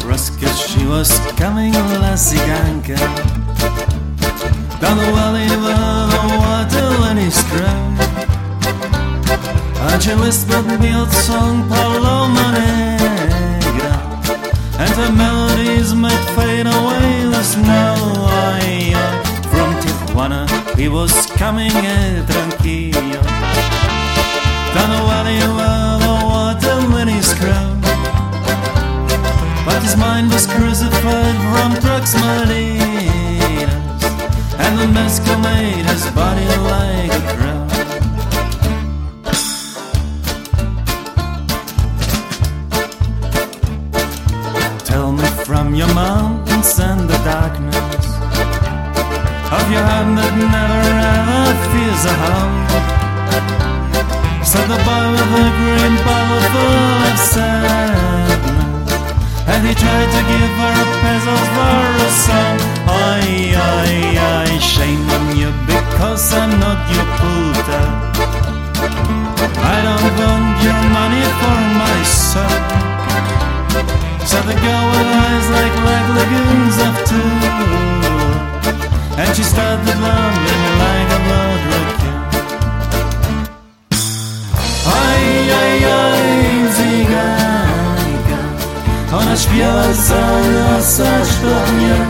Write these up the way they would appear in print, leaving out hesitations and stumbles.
Nebraska she was coming, lassie ganka, down the valley of the water Lenny's crown. And she whispered me old song Paloma Negra, and her melodies might fade away the snow. From Tijuana he was coming tranquillo, down the valley of the water Lenny's crown. But his mind was crucified from drugs, Malinas, and the mezcal made his body like a crown. Tell me from your mountains and the darkness of your heart that never ever fears a hound, said the boy with the green bottle full of sadness. And he tried to give her a peso for a song. Shame on you because I'm not your puta. I don't want your money for my son, said the girl with eyes like lagoons of two. And she started loving like a blood raccoon. Ona śpiewa za nas aż do dnia.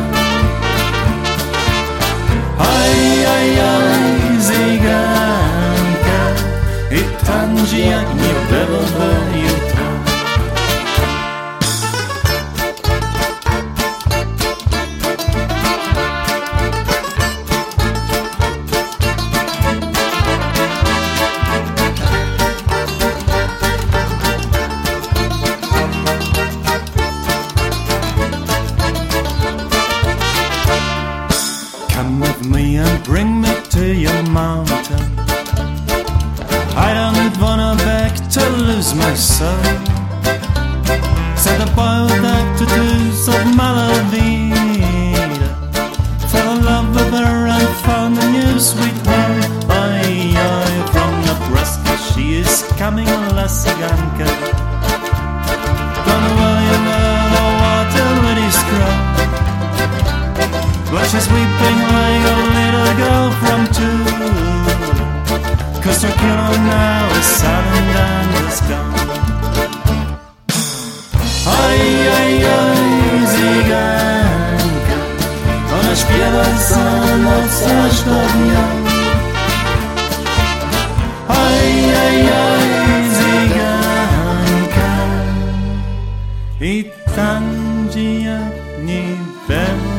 Zyganka, i tańczy jak niebelowe jutro. Come with me and bring me to your mountain. I don't wanna beg to lose my soul, said the boy with the tattoos of Malavida. Fell in love with her and found a new sweet home. From Nebraska she is coming, lassie ganka, down the valley of the water Lenny's crown. But she's weeping like a little girl from two, 'cause her killer now is silent and is gone. Zyganka, ona śpiewa za noc aż do dnia. Zyganka, i tańczy jak niebem.